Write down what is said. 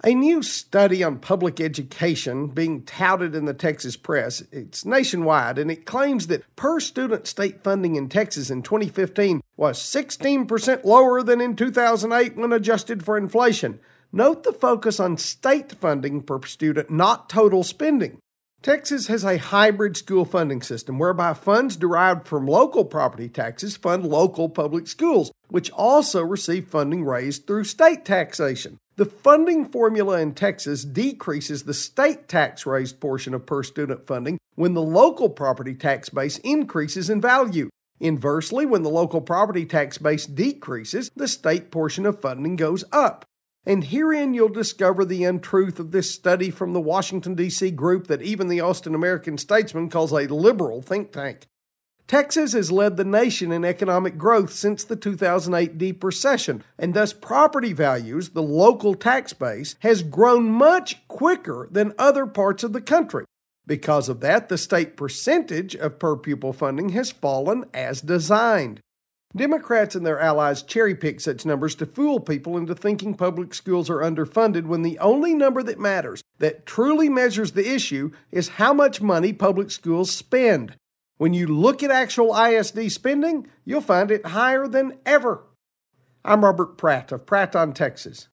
A new study on public education being touted in the Texas press, it's nationwide, and it claims that per-student state funding in Texas in 2015 was 16% lower than in 2008 when adjusted for inflation. Note the focus on state funding per student, not total spending. Texas has a hybrid school funding system whereby funds derived from local property taxes fund local public schools, which also receive funding raised through state taxation. The funding formula in Texas decreases the state tax-raised portion of per-student funding when the local property tax base increases in value. Inversely, when the local property tax base decreases, the state portion of funding goes up. And herein you'll discover the untruth of this study from the Washington, D.C. group that even the Austin American-Statesman calls a liberal think tank. Texas has led the nation in economic growth since the 2008 deep recession, and thus property values, the local tax base, has grown much quicker than other parts of the country. Because of that, the state percentage of per-pupil funding has fallen as designed. Democrats and their allies cherry-pick such numbers to fool people into thinking public schools are underfunded when the only number that matters, that truly measures the issue, is how much money public schools spend. When you look at actual ISD spending, you'll find it higher than ever. I'm Robert Pratt of Pratt on Texas.